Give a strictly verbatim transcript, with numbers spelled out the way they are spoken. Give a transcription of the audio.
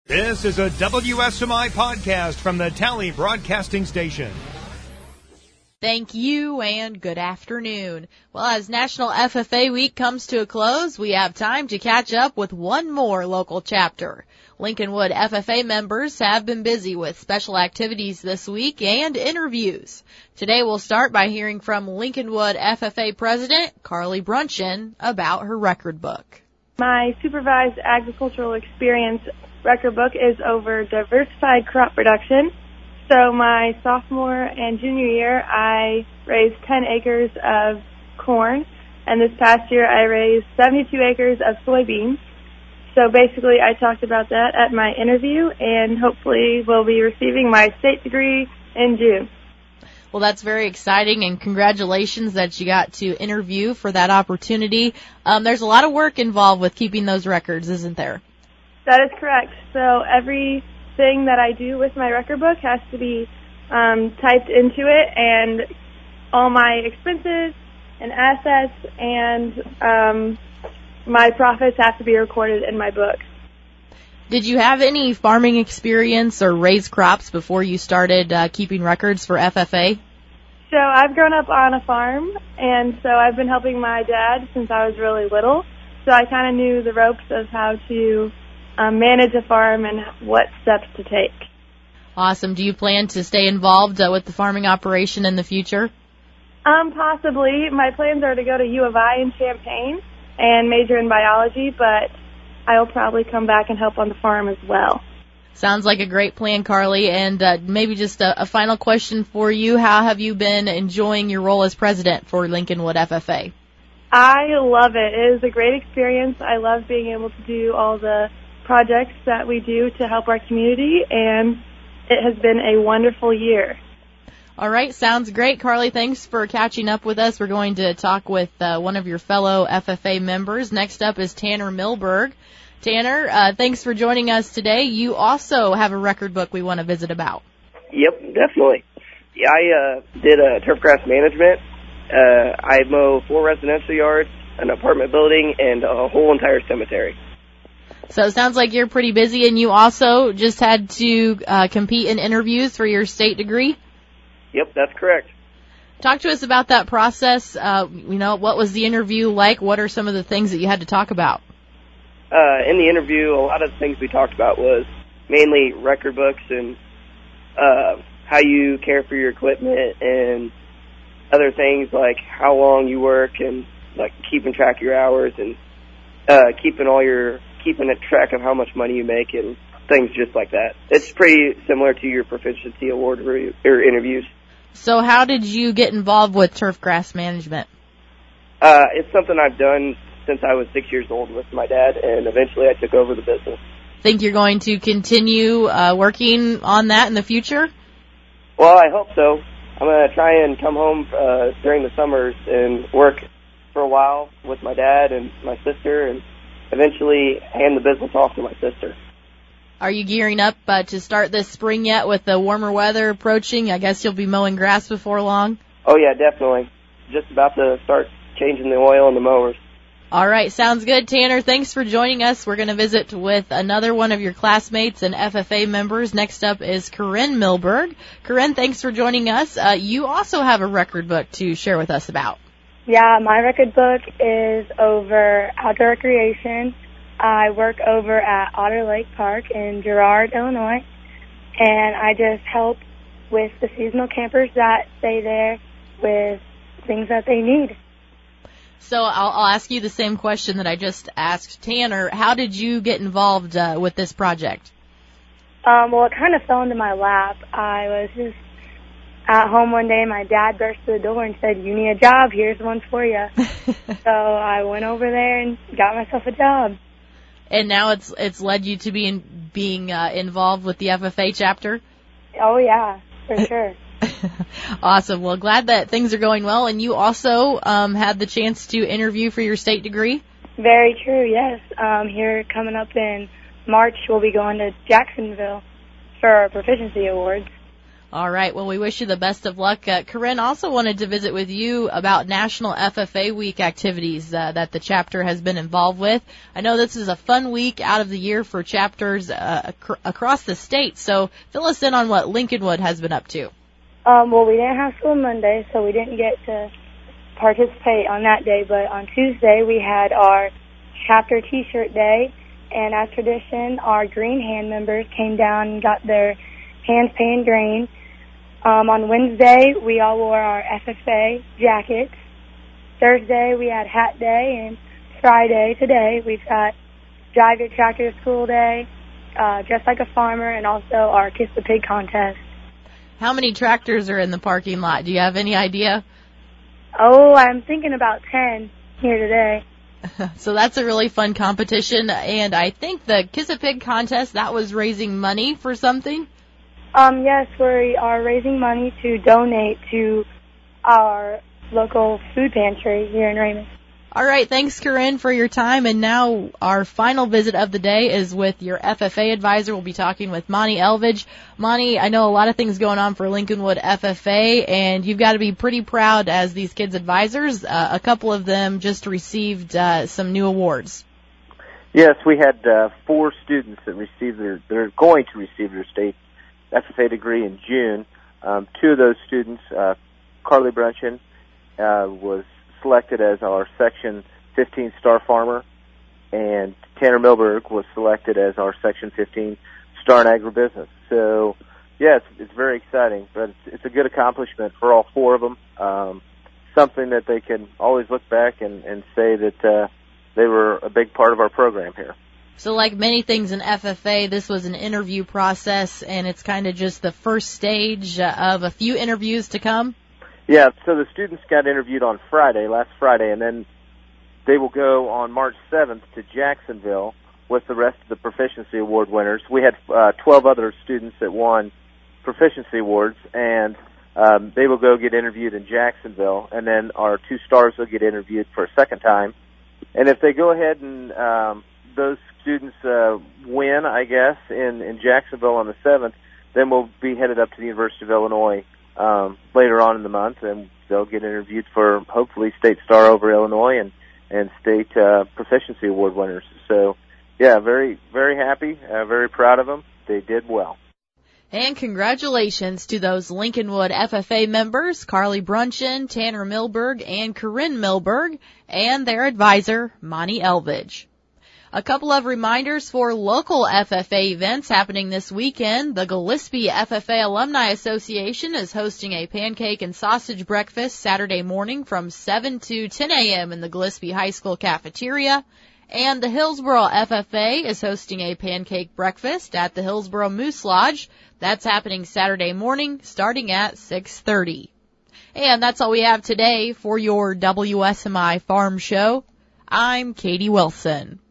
This is a W S M I podcast from the Tally Broadcasting Station. Thank you and good afternoon. Well, as National F F A Week comes to a close, we have time to catch up with one more local chapter. Lincolnwood F F A members have been busy with special activities this week and interviews. Today we'll start by hearing from Lincolnwood F F A President Carly Brunchen about her record book. My supervised agricultural experience record book is over diversified crop production. So my sophomore and junior year, I raised ten acres of corn, and this past year I raised seventy-two acres of soybeans. So basically I talked about that at my interview, and hopefully will be receiving my state degree in June. Well, that's very exciting, and congratulations that you got to interview for that opportunity. Um, there's a lot of work involved with keeping those records, isn't there? That is correct. So everything that I do with my record book has to be um, typed into it, and all my expenses and assets and um, my profits have to be recorded in my book. Did you have any farming experience or raise crops before you started uh, keeping records for F F A? So I've grown up on a farm, and so I've been helping my dad since I was really little. So I kind of knew the ropes of how to um, manage a farm and what steps to take. Awesome. Do you plan to stay involved uh, with the farming operation in the future? Um, possibly. My plans are to go to U of I in Champaign and major in biology, but I'll probably come back and help on the farm as well. Sounds like a great plan, Carly. And uh, maybe just a, a final question for you. How have you been enjoying your role as president for Lincolnwood F F A? I love it. It is a great experience. I love being able to do all the projects that we do to help our community, and it has been a wonderful year. All right, sounds great, Carly. Thanks for catching up with us. We're going to talk with uh, one of your fellow F F A members. Next up is Tanner Milberg. Tanner, uh, thanks for joining us today. You also have a record book we want to visit about. Yep, definitely. Yeah, I uh, did uh, turf grass management. Uh, I mow four residential yards, an apartment building, and a whole entire cemetery. So it sounds like you're pretty busy, and you also just had to uh, compete in interviews for your state degree? Yep, that's correct. Talk to us about that process. Uh, you know, what was the interview like? What are some of the things that you had to talk about? Uh, in the interview, a lot of the things we talked about was mainly record books and uh, how you care for your equipment and other things like how long you work and like keeping track of your hours and uh, keeping all your keeping a track of how much money you make and things just like that. It's pretty similar to your proficiency award re- or interviews. So how did you get involved with turf grass management? Uh, it's something I've done since I was six years old with my dad, and eventually I took over the business. Think you're going to continue uh, working on that in the future? Well, I hope so. I'm going to try and come home uh, during the summers and work for a while with my dad and my sister and eventually hand the business off to my sister. Are you gearing up uh, to start this spring yet with the warmer weather approaching? I guess you'll be mowing grass before long? Oh, yeah, definitely. Just about to start changing the oil in the mowers. All right, sounds good, Tanner. Thanks for joining us. We're going to visit with another one of your classmates and F F A members. Next up is Corinne Milberg. Corinne, thanks for joining us. Uh, you also have a record book to share with us about. Yeah, my record book is over outdoor recreation. I work over at Otter Lake Park in Girard, Illinois, and I just help with the seasonal campers that stay there with things that they need. So I'll, I'll ask you the same question that I just asked Tanner. How did you get involved uh, with this project? Um, well, it kind of fell into my lap. I was just at home one day, and my dad burst through the door and said, "You need a job, here's one for you." So I went over there and got myself a job. And now it's it's led you to being being uh, involved with the F F A chapter? Oh, yeah, for sure. Awesome. Well, glad that things are going well. And you also um, had the chance to interview for your state degree? Very true, yes. Um, here coming up in March, we'll be going to Jacksonville for our proficiency awards. All right. Well, we wish you the best of luck. Uh, Corinne also wanted to visit with you about National F F A Week activities uh, that the chapter has been involved with. I know this is a fun week out of the year for chapters uh, ac- across the state. So fill us in on what Lincolnwood has been up to. Um, well, we didn't have school Monday, so we didn't get to participate on that day. But on Tuesday, we had our chapter T-shirt day. And as tradition, our Green Hand members came down and got their hands painted green. Um, on Wednesday, we all wore our F F A jackets. Thursday, we had hat day. And Friday, today, we've got Drive Your Tractor to School day, uh, Dress Like a Farmer, and also our Kiss the Pig contest. How many tractors are in the parking lot? Do you have any idea? Oh, I'm thinking about ten here today. So that's a really fun competition. And I think the Kiss a Pig contest, that was raising money for something? Um, yes, we are raising money to donate to our local food pantry here in Raymond. All right, thanks, Corinne, for your time. And now our final visit of the day is with your F F A advisor. We'll be talking with Monty Elvidge. Monty, I know a lot of things going on for Lincolnwood F F A, and you've got to be pretty proud as these kids' advisors. Uh, a couple of them just received uh, some new awards. Yes, we had uh, four students that received their, they're going to receive their state F F A degree in June. Um, two of those students, uh, Carly Brunchen, uh, was selected as our Section fifteen Star Farmer, and Tanner Milberg was selected as our Section fifteen Star in Agribusiness. So, yeah, it's, it's very exciting, but it's, it's a good accomplishment for all four of them. Um, something that they can always look back and, and say that uh, they were a big part of our program here. So like many things in F F A, this was an interview process, and it's kind of just the first stage of a few interviews to come? Yeah, so the students got interviewed on Friday, last Friday, and then they will go on March seventh to Jacksonville with the rest of the Proficiency Award winners. We had uh, twelve other students that won Proficiency Awards, and um, they will go get interviewed in Jacksonville, and then our two stars will get interviewed for a second time. And if they go ahead and um, those students uh, win, I guess, in, in Jacksonville on the seventh, then we'll be headed up to the University of Illinois um, later on in the month, and they'll get interviewed for hopefully State Star over Illinois and, and State uh, Proficiency Award winners. So, yeah, very, very happy, uh, very proud of them. They did well. And congratulations to those Lincolnwood F F A members, Carly Brunchen, Tanner Milberg, and Corinne Milberg, and their advisor, Monty Elvidge. A couple of reminders for local F F A events happening this weekend. The Gillespie F F A Alumni Association is hosting a pancake and sausage breakfast Saturday morning from seven to ten a.m. in the Gillespie High School cafeteria. And the Hillsboro F F A is hosting a pancake breakfast at the Hillsboro Moose Lodge. That's happening Saturday morning starting at six thirty. And that's all we have today for your W S M I Farm Show. I'm Katie Wilson.